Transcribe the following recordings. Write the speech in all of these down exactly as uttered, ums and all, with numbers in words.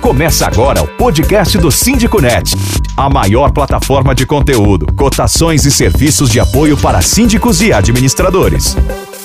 Começa agora o podcast do SíndicoNet, a maior plataforma de conteúdo, cotações e serviços de apoio para síndicos e administradores.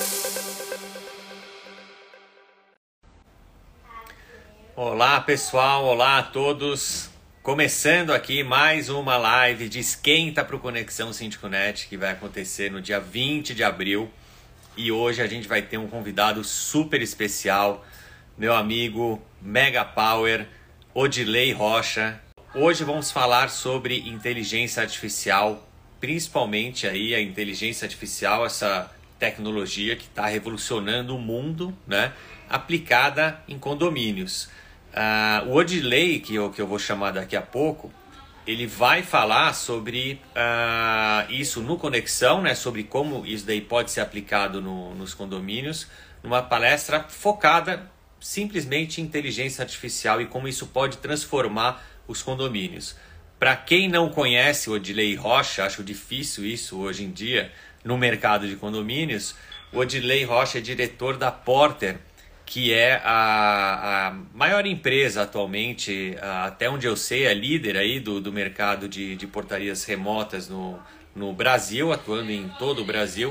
Olá pessoal, olá a todos. Começando aqui mais uma live de esquenta para o Conexão SíndicoNet, que vai acontecer no dia vinte de abril. E hoje a gente vai ter um convidado super especial, meu amigo Mega Power, Odilei Rocha. Hoje vamos falar sobre inteligência artificial, principalmente aí a inteligência artificial, essa tecnologia que está revolucionando o mundo, né? Aplicada em condomínios. Uh, o Odilei, que eu, que eu vou chamar daqui a pouco, ele vai falar sobre uh, isso no Conexão, né? Sobre como isso daí pode ser aplicado no, nos condomínios, numa palestra focada simplesmente em inteligência artificial e como isso pode transformar os condomínios. Para quem não conhece o Odilei Rocha, acho difícil isso hoje em dia no mercado de condomínios, o Odilei Rocha é diretor da Porter, que é a, a maior empresa atualmente, até onde eu sei, é líder aí do, do mercado de, de portarias remotas no, no Brasil, atuando em todo o Brasil.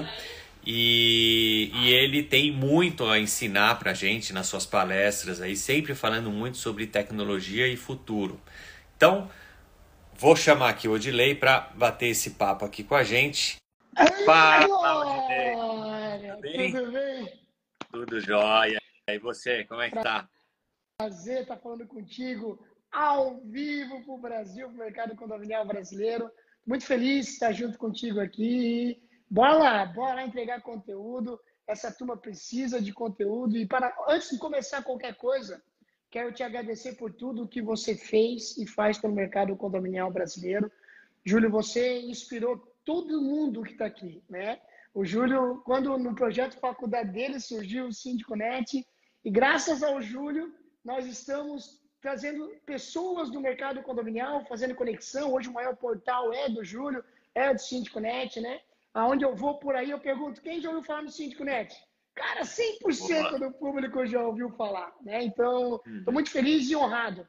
E, e ele tem muito a ensinar para a gente nas suas palestras, aí, sempre falando muito sobre tecnologia e futuro. Então, vou chamar aqui o Odilei para bater esse papo aqui com a gente. Fala, Odilei! Tudo bem? Tudo bem? Tudo jóia. E você, como é que tá? Prazer estar falando contigo ao vivo para o Brasil, para o mercado condominial brasileiro. Muito feliz de estar junto contigo aqui. Bora lá, bora lá entregar conteúdo. Essa turma precisa de conteúdo. E para antes de começar qualquer coisa, quero te agradecer por tudo que você fez e faz pelo mercado condominial brasileiro. Júlio, você inspirou todo mundo que está aqui, né? O Júlio, quando no projeto faculdade dele surgiu o SíndicoNet, e graças ao Júlio, nós estamos trazendo pessoas do mercado condominial, fazendo conexão. Hoje o maior portal é do Júlio, é do SíndicoNet, né? Aonde eu vou por aí, eu pergunto, quem já ouviu falar no SíndicoNet? Cara, cem por cento do público já ouviu falar, né? Então, estou muito feliz e honrado.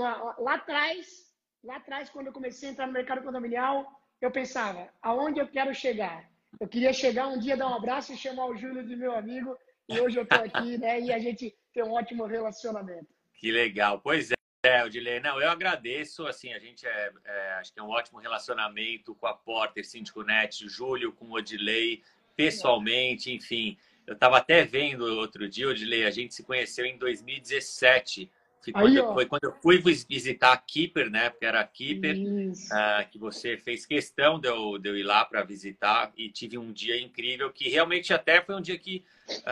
Lá atrás, lá atrás, quando eu comecei a entrar no mercado condominial, eu pensava, aonde eu quero chegar? Eu queria chegar um dia, dar um abraço e chamar o Júlio de meu amigo. E hoje eu estou aqui, né? E a gente tem um ótimo relacionamento. Que legal. Pois é, Odilei. Não, eu agradeço. Assim, a gente é, é, acho que é um ótimo relacionamento com a Porter, SíndicoNet, Júlio com o Odilei, pessoalmente, enfim. Eu estava até vendo outro dia, Odilei, a gente se conheceu em dois mil e dezessete. Foi quando, Aí, foi quando eu fui visitar a Keeper, né? Porque era a Keeper, uh, que você fez questão de eu, de eu ir lá para visitar e tive um dia incrível, que realmente até foi um dia que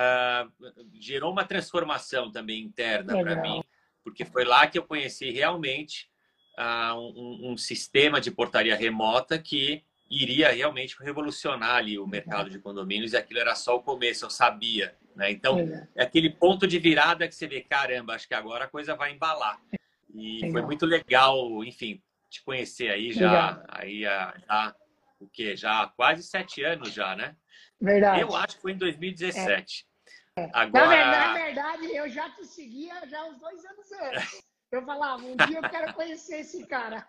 uh, gerou uma transformação também interna para mim, porque foi lá que eu conheci realmente uh, um, um sistema de portaria remota que iria realmente revolucionar ali o mercado de condomínios, e aquilo era só o começo, eu sabia. Né? Então, é aquele ponto de virada que você vê, caramba, acho que agora a coisa vai embalar. E legal. Foi muito legal, enfim, te conhecer aí já, aí já, o quê? Já há quase sete anos já, né? Verdade. Eu acho que foi em dois mil e dezessete. É. É. Agora... na, verdade, na verdade, eu já te seguia já uns dois anos antes. Eu falava, um dia eu quero conhecer esse cara.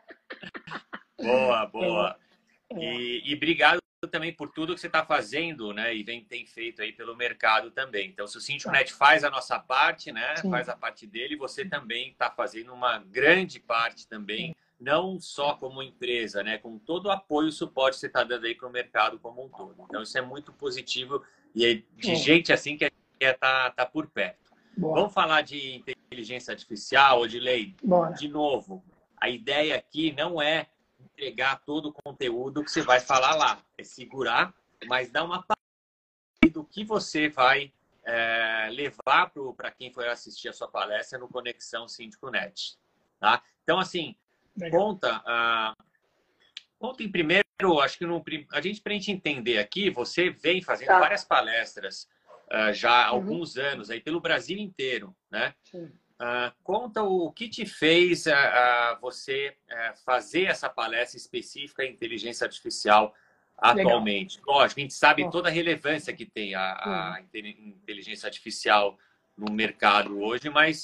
Boa, boa. É. E, e obrigado também por tudo que você está fazendo, né? E vem, tem feito aí pelo mercado também. Então, se o SíndicoNet faz a nossa parte, né? Sim. Faz a parte dele, você também está fazendo uma grande parte também, Sim. não só como empresa, né? Com todo o apoio e suporte que você está dando aí para o mercado como um todo. Então, isso é muito positivo e é de Sim. gente assim que quer tá, tá por perto. Boa. Vamos falar de inteligência artificial, Odilei? Bora. De novo, a ideia aqui não é entregar todo o conteúdo que você vai falar lá. É segurar, mas dar uma parte do que você vai é, levar para quem for assistir a sua palestra no Conexão SíndicoNet. Tá? Então, assim, Legal. conta, ah, conta em primeiro, acho que no, a gente, para a gente entender aqui, você vem fazendo tá. várias palestras ah, já há uhum. alguns anos, aí pelo Brasil inteiro, né? Sim. Uh, conta o que te fez uh, uh, você uh, fazer essa palestra específica em inteligência artificial atualmente. Legal. Lógico, a gente sabe toda a relevância que tem a, a inteligência artificial no mercado hoje, mas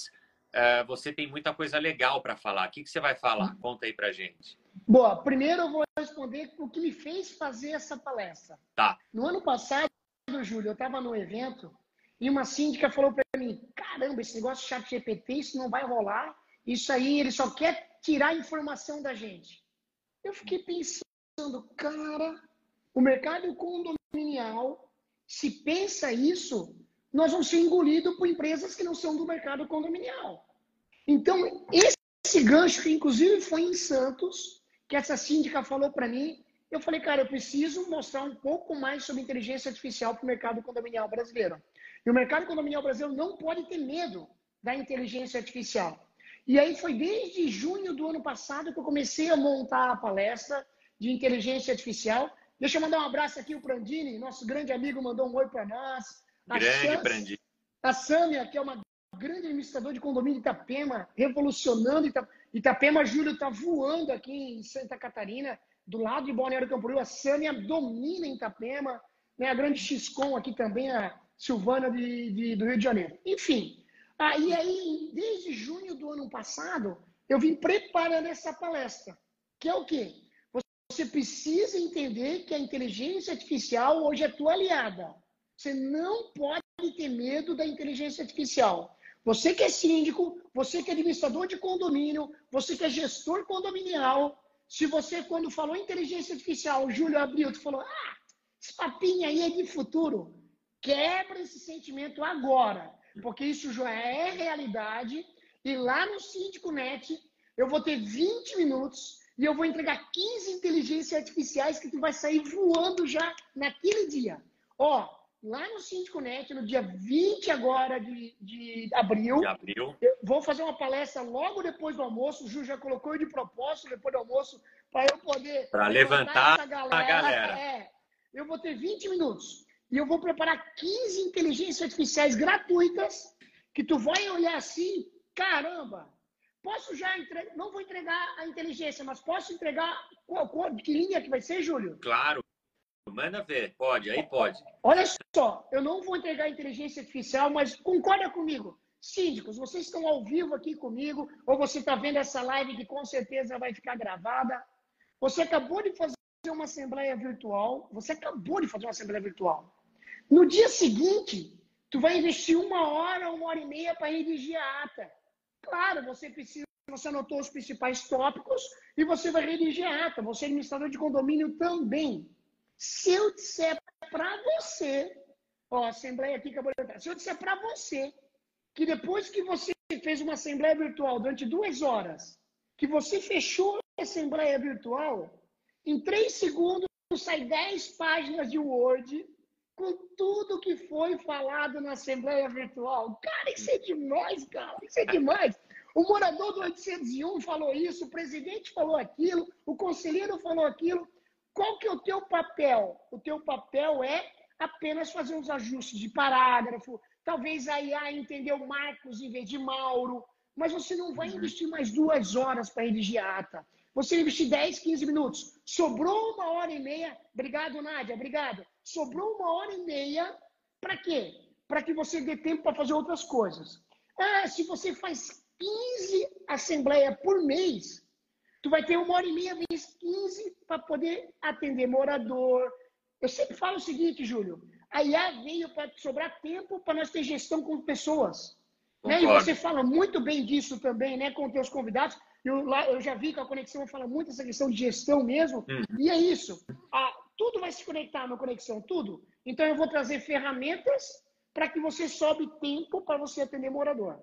uh, você tem muita coisa legal para falar. O que, que você vai falar? Conta aí pra gente. Boa, primeiro eu vou responder o que me fez fazer essa palestra. Tá. No ano passado, Júlio, eu estava num evento e uma síndica falou para mim, caramba, esse negócio de chat G P T, isso não vai rolar, isso aí ele só quer tirar a informação da gente. Eu fiquei pensando, cara, o mercado condominial, se pensa isso, nós vamos ser engolidos por empresas que não são do mercado condominial. Então, esse gancho, que inclusive foi em Santos, que essa síndica falou para mim, eu falei, cara, eu preciso mostrar um pouco mais sobre inteligência artificial para o mercado condominial brasileiro. E o mercado condominial brasileiro não pode ter medo da inteligência artificial. E aí foi desde junho do ano passado que eu comecei a montar a palestra de inteligência artificial. Deixa eu mandar um abraço aqui, o Prandini, nosso grande amigo, mandou um oi para nós. A Grande Prandini. A Sâmia, que é uma grande administradora de condomínio de Itapema, revolucionando Itapema. Itapema, Júlio, está voando aqui em Santa Catarina, do lado de Balneário Camboriú. A Sâmia domina em Itapema, né? A grande Xcom aqui também, a Silvana de, de, do Rio de Janeiro. Enfim, aí, aí, desde junho do ano passado, eu vim preparando essa palestra, que é o quê? Você precisa entender que a inteligência artificial hoje é tua aliada. Você não pode ter medo da inteligência artificial. Você que é síndico, você que é administrador de condomínio, você que é gestor condominial, se você, quando falou inteligência artificial, o Júlio abriu, tu falou, ah, esse papinho aí é de futuro. Quebra esse sentimento agora, porque isso já é realidade. E lá no Síndico Net, eu vou ter vinte minutos e eu vou entregar quinze inteligências artificiais que tu vai sair voando já naquele dia. Ó, lá no Síndico Net, no dia vinte agora de, de abril, de abril, eu vou fazer uma palestra logo depois do almoço. O Ju já colocou eu de propósito depois do almoço para eu poder para levantar essa galera. a galera. É, eu vou ter vinte minutos e eu vou preparar quinze inteligências artificiais gratuitas que tu vai olhar assim, caramba, posso já entregar, não vou entregar a inteligência, mas posso entregar qual, qual, que linha que vai ser, Júlio? Claro. Manda ver, pode, aí pode. Olha só, eu não vou entregar a inteligência artificial, mas concorda comigo. Síndicos, vocês estão ao vivo aqui comigo, ou você está vendo essa live que com certeza vai ficar gravada. Você acabou de fazer uma assembleia virtual, você acabou de fazer uma assembleia virtual. No dia seguinte, tu vai investir uma hora, uma hora e meia para redigir a ata. Claro, você precisa, você anotou os principais tópicos e você vai redigir a ata. Você é administrador de condomínio também. Se eu disser para você, ó, a assembleia aqui acabou de entrar. Se eu disser para você que depois que você fez uma assembleia virtual durante duas horas, que você fechou a assembleia virtual, em três segundos sai dez páginas de Word com tudo que foi falado na assembleia virtual. Cara, isso é demais, cara. Isso é demais. O morador do oitocentos e um falou isso, o presidente falou aquilo, o conselheiro falou aquilo. Qual que é o teu papel? O teu papel é apenas fazer uns ajustes de parágrafo, talvez a I A entender o Marcos em vez de Mauro, mas você não vai investir mais duas horas para redigir a ata. Você vai investir dez, quinze minutos. Sobrou uma hora e meia. Obrigado, Nádia, obrigado. Sobrou uma hora e meia para quê? Para que você dê tempo para fazer outras coisas. Ah, se você faz quinze assembleias por mês, tu vai ter uma hora e meia vezes quinze para poder atender morador. Eu sempre falo o seguinte, Júlio, a I A veio para sobrar tempo para nós ter gestão com pessoas. Né? E você fala muito bem disso também, né, com os teus convidados. Eu, lá, eu já vi que a Conexão fala muito essa questão de gestão mesmo. Uhum. E é isso. Ah, tudo vai se conectar na Conexão, tudo. Então eu vou trazer ferramentas para que você sobe tempo para você atender morador.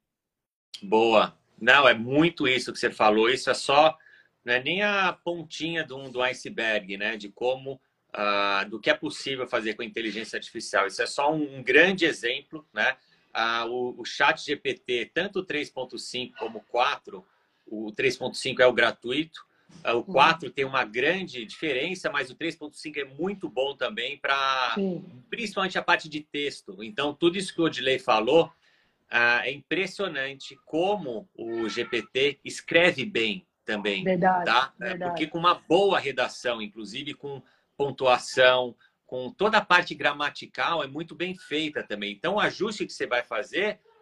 Boa. Não, é muito isso que você falou. Isso é só, não é nem a pontinha do, do iceberg, né? De como, uh, do que é possível fazer com a inteligência artificial. Isso é só um, um grande exemplo, né? Uh, o, o chat G P T, tanto o três ponto cinco como o quatro, o três ponto cinco é o gratuito, uh, o quatro tem uma grande diferença, mas o três ponto cinco é muito bom também para, principalmente a parte de texto. Então, tudo isso que o Odilei falou, Ah, é impressionante como o G P T escreve bem também. Verdade, tá? verdade. Porque com uma boa redação, inclusive com pontuação, com toda a parte gramatical, é muito bem feita também. Então, o ajuste que você vai fazer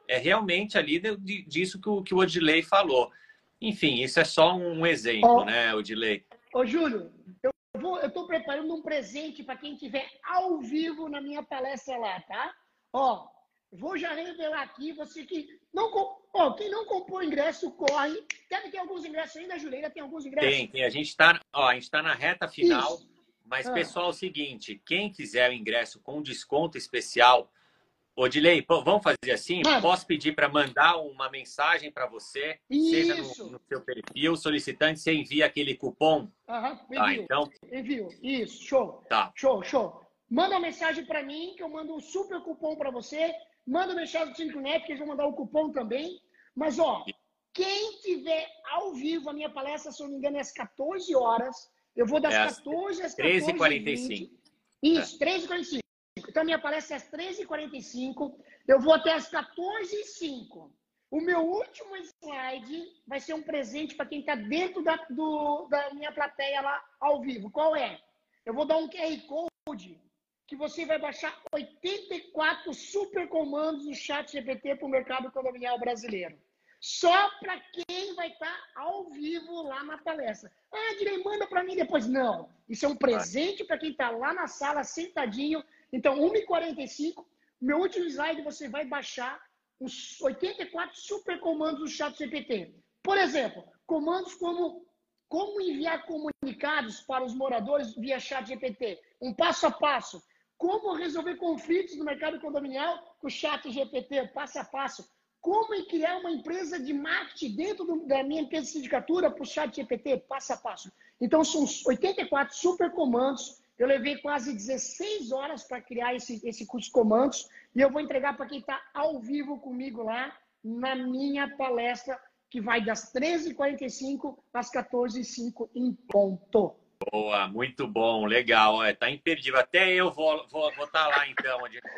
é realmente ali de, disso que o, que o Odilei falou. Enfim, isso é só um exemplo, Ó, né, Odilei? Ô, Júlio, eu vou, eu estou preparando um presente para quem estiver ao vivo na minha palestra lá, tá? Ó, vou já revelar aqui, você que não, com- ó, quem não comprou ingresso, corre. Deve ter alguns ingressos ainda, Júlio, ainda tem alguns ingressos? Tem, tem. A gente está, ó, a gente tá na reta final, Isso. mas, Ah, pessoal, é o seguinte, quem quiser o ingresso com desconto especial, Odilei, pô, vamos fazer assim? manda. Posso pedir para mandar uma mensagem para você, seja no, Isso. no seu perfil, solicitante, você envia aquele cupom? Aham, Tá, envio. então, Envio. Isso, show. tá. Show, show. Manda uma mensagem para mim, que eu mando um super cupom para você. Manda mensagem do Cinconet, que eles vão mandar o cupom também. Mas, ó, quem tiver ao vivo a minha palestra, se eu não me engano, é às quatorze horas. Eu vou das É às quatorze às treze e quatorze e quarenta e vinte. cinco. Isso, treze e quarenta e cinco. Então, a minha palestra é às treze e quarenta e cinco. Eu vou até às quatorze e cinco. O meu último slide vai ser um presente para quem está dentro da, do, da minha plateia lá ao vivo. Qual é? Eu vou dar um Q R Code que você vai baixar oitenta e quatro super comandos do Chat G P T para o mercado condominial brasileiro. Só para quem vai estar tá ao vivo lá na palestra. Ah, Direi, manda para mim depois. Não, isso é um presente para quem está lá na sala, sentadinho. Então, uma e quarenta e cinco, meu último slide, você vai baixar os oitenta e quatro super comandos do Chat G P T. Por exemplo, comandos como como enviar comunicados para os moradores via Chat G P T, um passo a passo. Como resolver conflitos no mercado condominial com o Chat G P T, passo a passo. Como criar uma empresa de marketing dentro do, da minha empresa de sindicatura para o Chat G P T, passo a passo. Então, são oitenta e quatro super comandos. Eu levei quase dezesseis horas para criar esse, esse curso de comandos e eu vou entregar para quem está ao vivo comigo lá na minha palestra, que vai das treze e quarenta e cinco às quatorze e cinco em ponto. Boa, muito bom, legal. É, tá imperdível. Até eu vou vou, vou tá lá, então.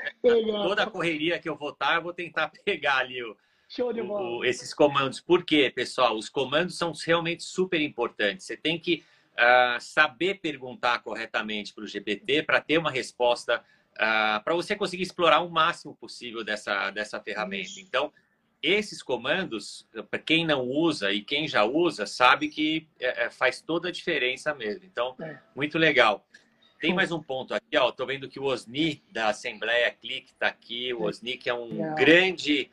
Toda a correria que eu vou estar, eu vou tentar pegar ali o, Show de o, bola. o, esses comandos. Por quê, pessoal? Os comandos são realmente super importantes. Você tem que uh, saber perguntar corretamente para o G P T para ter uma resposta, uh, para você conseguir explorar o máximo possível dessa, dessa ferramenta. Isso. Então, esses comandos, para quem não usa e quem já usa, sabe que é, faz toda a diferença mesmo. Então, É. muito legal. Tem Show. mais um ponto aqui, ó. Tô vendo que o Osni da Assembleia Clique está aqui. O Osni, que é um Legal. grande,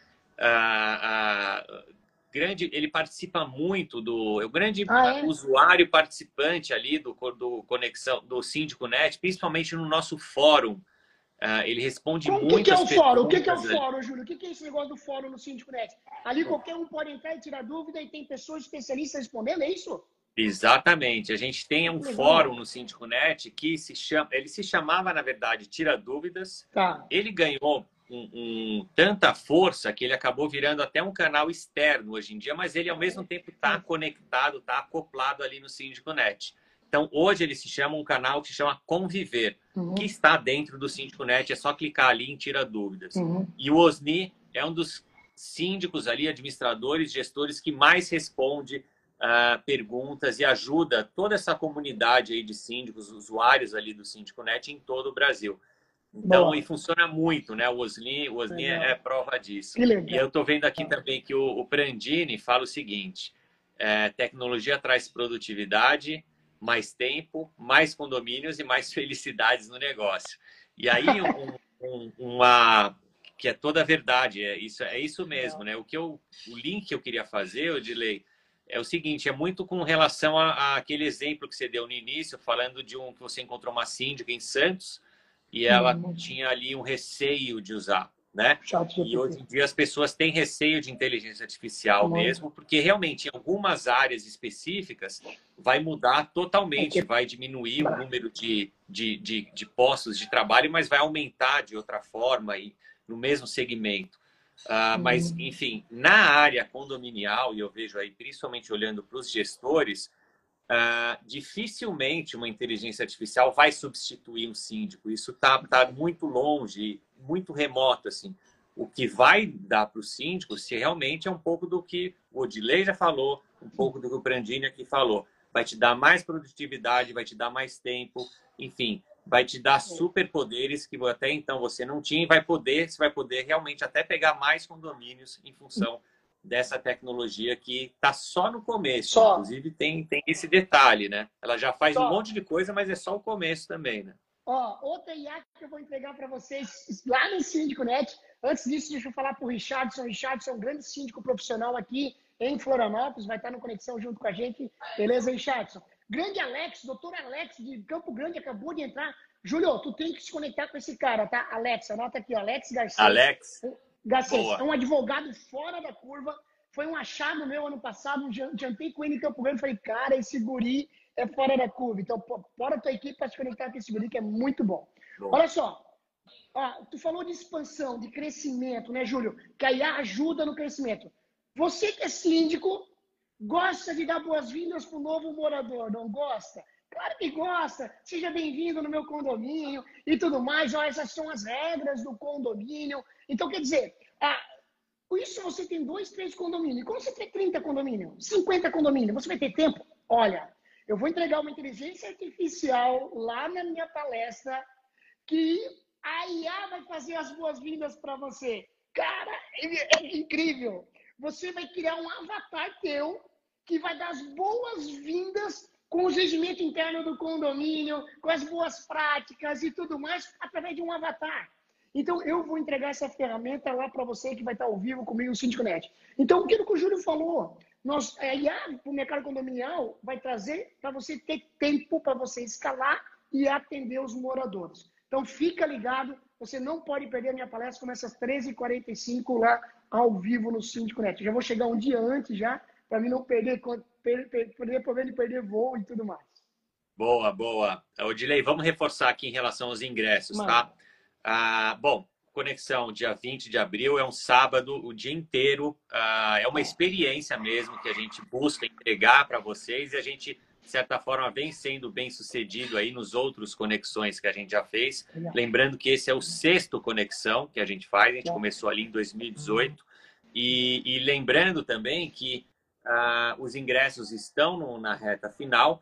uh, uh, grande, ele participa muito do, é o grande Ah, é? usuário participante ali do, do conexão do Síndico Net, principalmente no nosso fórum. Uh, ele responde Como, muitas que que é o perguntas. fórum? O que, que é o ali. fórum, Júlio? O que, que é esse negócio do fórum no Síndico Net? Ali qualquer um pode entrar e tirar dúvida e tem pessoas especialistas respondendo, é isso? Exatamente. A gente tem um Legal. fórum no Síndico Net que se chama, ele se chamava, na verdade, Tira Dúvidas. Tá. Ele ganhou um, um, tanta força que ele acabou virando até um canal externo hoje em dia, mas ele, ao mesmo tempo, está conectado, está acoplado ali no Síndico Net. Então, hoje ele se chama um canal que se chama Conviver, Uhum. que está dentro do Síndico Net, é só clicar ali em Tira Dúvidas. Uhum. E o Osni é um dos síndicos ali, administradores, gestores que mais responde uh, perguntas e ajuda toda essa comunidade aí de síndicos, usuários ali do Síndico Net em todo o Brasil. Então, Boa. e funciona muito, né? O Osni, o Osni é, é prova disso. Que legal. E eu estou vendo aqui também que o, o Prandini fala o seguinte, é, tecnologia traz produtividade, mais tempo, mais condomínios e mais felicidades no negócio. E aí, um, um, uma... que é toda a verdade, é isso, é isso mesmo, né? O, que eu, o link que eu queria fazer, Odilei, é o seguinte, é muito com relação a, a aquele exemplo que você deu no início, falando de um que você encontrou uma síndica em Santos e ela Uhum. tinha ali um receio de usar, né? Chat G P T. E hoje em dia as pessoas têm receio de inteligência artificial Muito. mesmo, porque realmente em algumas áreas específicas vai mudar totalmente, É que... vai diminuir o número de, de, de, de postos de trabalho, mas vai aumentar de outra forma e no mesmo segmento. Uh, mas, enfim, na área condominial, e eu vejo aí, principalmente olhando para os gestores, uh, dificilmente uma inteligência artificial vai substituir um síndico. Isso está tá muito longe, muito remoto, assim. O que vai dar para o síndico, se realmente é um pouco do que o Odilei já falou, um pouco do que o Prandini aqui falou. Vai te dar mais produtividade, vai te dar mais tempo, enfim, vai te dar superpoderes que até então você não tinha e vai poder, você vai poder realmente até pegar mais condomínios em função dessa tecnologia que está só no começo. Só. Inclusive tem, tem esse detalhe, né? Ela já faz Só. um monte de coisa, mas é só o começo também, né? Ó, outra I A que eu vou entregar para vocês lá no SíndicoNet. Antes disso, deixa eu falar para o Richardson. Richardson é um grande síndico profissional aqui em Florianópolis, vai estar no Conexão junto com a gente. Beleza, Richardson? Grande Alex, doutor Alex de Campo Grande, acabou de entrar. Júlio, tu tem que se conectar com esse cara, tá? Alex, anota aqui, ó, Alex Garcês. Alex? Garcês, Boa. é um advogado fora da curva. Foi um achado meu ano passado, jantei com ele em Campo Grande, falei, cara, esse guri é fora da curva. Então, bora a tua equipe para se conectar com esse guri, que é muito bom. Boa. Olha só, ó, tu falou de expansão, de crescimento, né, Júlio? Que a I A ajuda no crescimento. Você que é síndico, gosta de dar boas-vindas para o novo morador, não gosta? Claro que gosta. Seja bem-vindo no meu condomínio e tudo mais. Ó, essas são as regras do condomínio. Então, quer dizer, ah, isso você tem dois, três condomínios. Como você tem trinta condomínios, cinquenta condomínios, você vai ter tempo? Olha, eu vou entregar uma inteligência artificial lá na minha palestra que a I A vai fazer as boas-vindas para você. Cara, é incrível. Você vai criar um avatar teu que vai dar as boas-vindas com o regimento interno do condomínio, com as boas práticas e tudo mais, através de um avatar. Então, eu vou entregar essa ferramenta lá para você que vai estar ao vivo comigo no SíndicoNet. Então, aquilo que o Júlio falou, nós, a I A para o mercado condominial vai trazer para você ter tempo para você escalar e atender os moradores. Então, fica ligado, você não pode perder a minha palestra, começa às treze e quarenta e cinco lá ao vivo no SíndicoNet. Já vou chegar um dia antes já, para mim não perder, perder, perder problema de perder voo e tudo mais. Boa, boa. Odilei, vamos reforçar aqui em relação aos ingressos, Mano. tá? Ah, bom, Conexão, dia vinte de abril, é um sábado, o dia inteiro. Ah, é uma experiência mesmo que a gente busca entregar para vocês e a gente, de certa forma, vem sendo bem sucedido aí nos outros Conexões que a gente já fez. Legal. Lembrando que esse é o sexto Conexão que a gente faz, a gente Legal. começou ali em dois mil e dezoito. E, e lembrando também que ah, os ingressos estão no, na reta final.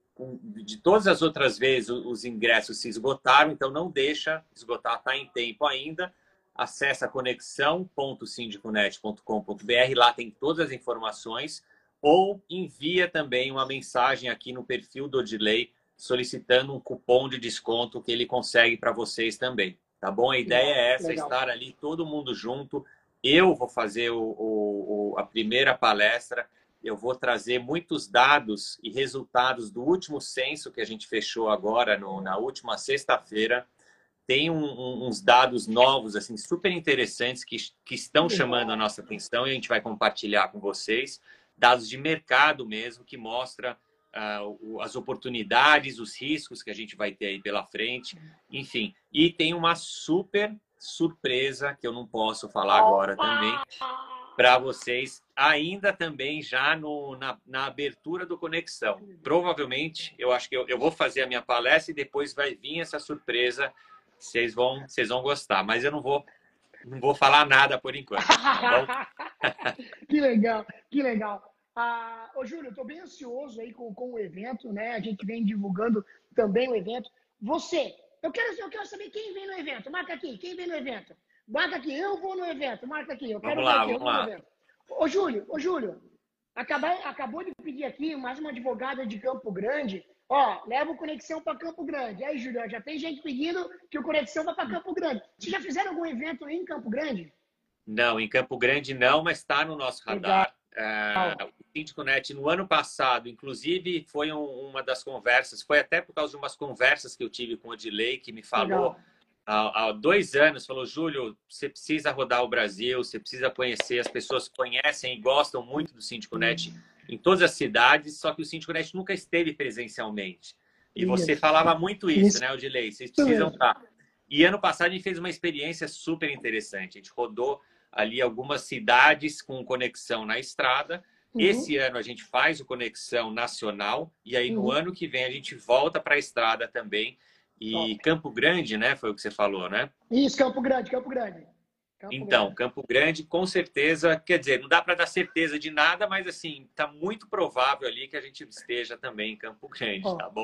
De todas as outras vezes, os ingressos se esgotaram, então não deixa esgotar, está em tempo ainda. Acesse conexão ponto sindiconet ponto com ponto br, lá tem todas as informações, ou envia também uma mensagem aqui no perfil do Odilei, solicitando um cupom de desconto que ele consegue para vocês também, tá bom? A ideia é essa, Legal. estar ali todo mundo junto. Eu vou fazer o, o, a primeira palestra. Eu vou trazer muitos dados e resultados do último censo que a gente fechou agora, no, na última sexta-feira. Tem um, um, uns dados novos, assim, super interessantes que, que estão chamando a nossa atenção e a gente vai compartilhar com vocês. Dados de mercado mesmo, que mostra uh, as oportunidades, os riscos que a gente vai ter aí pela frente. Enfim, e tem uma super surpresa que eu não posso falar agora também, para vocês, ainda também já no, na, na abertura do Conexão. Provavelmente, eu acho que eu, eu vou fazer a minha palestra e depois vai vir essa surpresa. Vocês vão, vocês vão gostar, mas eu não vou, não vou falar nada por enquanto. Tá bom? Que legal, que legal. Ah, ô, Júlio, eu estou bem ansioso aí com, com o evento, né? A gente vem divulgando também o evento. Você, eu quero, eu quero saber quem vem no evento. Marca aqui, quem vem no evento. Marca aqui, eu vou no evento. Marca aqui, eu quero vamos lá, ver aqui, vamos lá. Evento. Ô, Júlio, ô, Júlio, acabou, acabou de pedir aqui mais uma advogada de Campo Grande. Ó, leva o Conexão para Campo Grande. Aí, Júlio, já tem gente pedindo que o Conexão vá para Campo Grande. Vocês já fizeram algum evento em Campo Grande? Não, em Campo Grande não, mas está no nosso radar. Uh, o SíndicoNet, no ano passado, inclusive, foi um, uma das conversas, foi até por causa de umas conversas que eu tive com o Odilei, que me falou... Legal. Há, há dois anos, falou, Júlio, você precisa rodar o Brasil, você precisa conhecer, as pessoas conhecem e gostam muito do SíndicoNet em todas as cidades, só que o SíndicoNet nunca esteve presencialmente. E isso. Você falava muito isso, isso. né, Odilei? Vocês precisam estar. E ano passado a gente fez uma experiência super interessante. A gente rodou ali algumas cidades com conexão na estrada. Uhum. Esse ano a gente faz o Conexão Nacional e aí no uhum. ano que vem a gente volta para a estrada também. E Top. Campo Grande, né? Foi o que você falou, né? Isso, Campo Grande, Campo Grande. Campo então, Grande. Campo Grande, com certeza, quer dizer, não dá para dar certeza de nada, mas assim, tá muito provável ali que a gente esteja também em Campo Grande, oh. tá bom?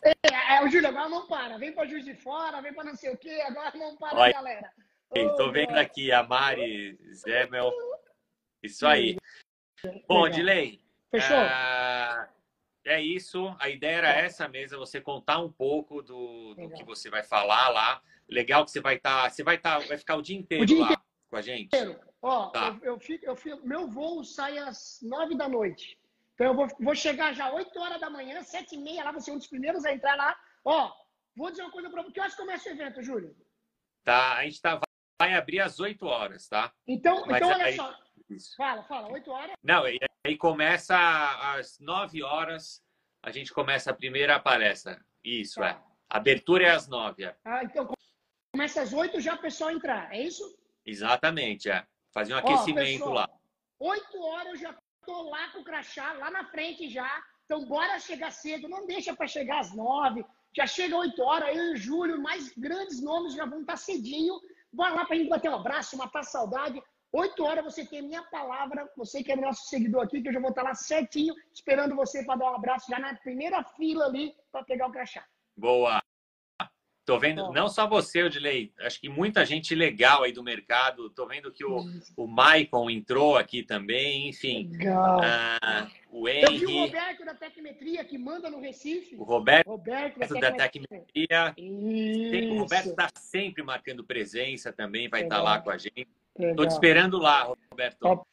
É, é, o Júlio, agora não para. Vem para Juiz de Fora, vem para não sei o quê, agora não para, Olha, galera. Estou oh, vendo God. aqui a Mari Zemel. Isso aí. Bom, Edilei. Fechou? Uh, é isso. A ideia era essa mesmo, você contar um pouco do, do que você vai falar lá. Legal que você vai estar. Tá, você vai estar, tá, vai ficar o dia inteiro o dia lá inteiro. com a gente. Ó, tá. eu, eu, fico, eu fico, meu voo sai às nove da noite. Então eu vou, vou chegar já oito horas da manhã, sete e meia, lá, vou ser um dos primeiros a entrar lá. Ó, vou dizer uma coisa para você. Que horas começa o evento, Júlio? Tá, a gente tá, vai abrir às oito horas, tá? Então, então olha aí, só. Isso. Fala, fala, oito horas? Não, e aí começa às nove horas, a gente começa a primeira palestra. Isso, tá. é. A abertura é às nove. É. Ah, então começa às oito já o pessoal entrar, é isso? Exatamente, é. Fazer um aquecimento Ó, pessoal, lá. oito horas eu já tô lá com o crachá, lá na frente já. Então, bora chegar cedo. Não deixa para chegar às nove. Já chega oito horas. Eu e o Júlio, mais grandes nomes já vão estar cedinho. Bora lá para a gente bater um abraço, matar saudade. oito horas você tem minha palavra. Você que é nosso seguidor aqui, que eu já vou estar lá certinho, esperando você para dar um abraço já na primeira fila ali para pegar o crachá. Boa. Tô vendo, Bom. não só você, Odilei, acho que muita gente legal aí do mercado. Tô vendo que o, o Maicon entrou aqui também, enfim. Legal. Uh, o Henry. Eu vi o Roberto da Tecmetria, que manda no Recife. O Roberto, Roberto da Tecmetria. Tem, o Roberto está sempre marcando presença também, vai estar tá lá com a gente. Legal. Tô te esperando lá, Roberto. Top.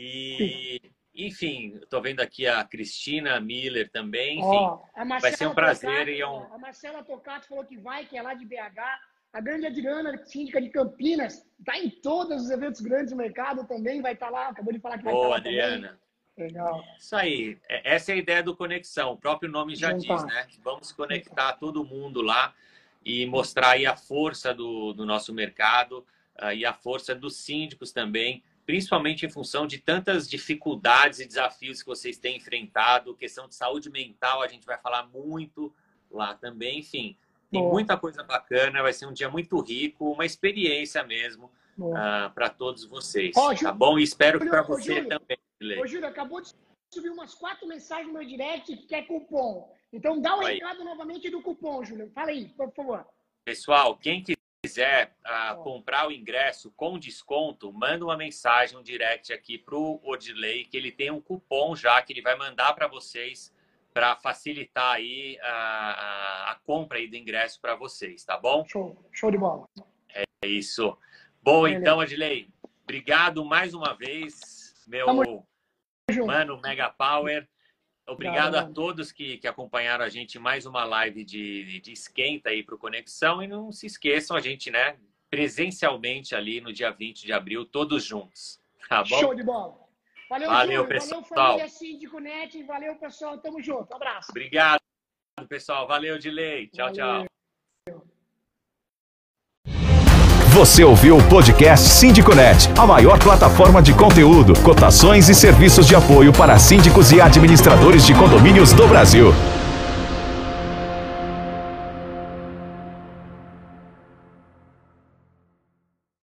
E... Enfim, estou vendo aqui a Cristina Miller também. Enfim, oh, vai ser um prazer. Tocato, e é um... A Marcela Tocato falou que vai, que é lá de B H. A grande Adriana, síndica de Campinas, está em todos os eventos grandes do mercado também, vai estar tá lá. Acabou de falar que vai estar tá lá Adriana. Também. Legal. Isso aí. Essa é a ideia do Conexão. O próprio nome já Juntar. diz, né? Vamos conectar todo mundo lá e mostrar aí a força do, do nosso mercado uh, e a força dos síndicos também, principalmente em função de tantas dificuldades e desafios que vocês têm enfrentado. Questão de saúde mental, a gente vai falar muito lá também. Enfim, tem Boa. muita coisa bacana, vai ser um dia muito rico, uma experiência mesmo uh, para todos vocês. Ó, tá bom? E espero Júlio, que para você Júlio, também. Ô, Júlio, acabou de subir umas quatro mensagens no meu direct que quer cupom. Então, dá o um recado novamente do cupom, Júlio. Fala aí, por favor. Pessoal, quem quiser... quiser uh, comprar o ingresso com desconto, manda uma mensagem, um direct aqui para o Odilei, que ele tem um cupom já que ele vai mandar para vocês para facilitar aí a, a, a compra aí do ingresso para vocês, tá bom? Show, show de bola. É isso. Bom, Beleza. então, Odilei, obrigado mais uma vez, meu Tamo mano Mega Power. Obrigado a todos que, que acompanharam a gente em mais uma live de, de esquenta aí para o Conexão. E não se esqueçam, a gente, né, presencialmente ali no dia vinte de abril, todos juntos. Tá bom? Show de bola. Valeu, valeu Júlio. pessoal. Valeu, família Síndico Net. Valeu, pessoal. Tamo junto. Um abraço. Obrigado, pessoal. Valeu, Dilei. Tchau, valeu. tchau. Você ouviu o podcast SíndicoNet, a maior plataforma de conteúdo, cotações e serviços de apoio para síndicos e administradores de condomínios do Brasil.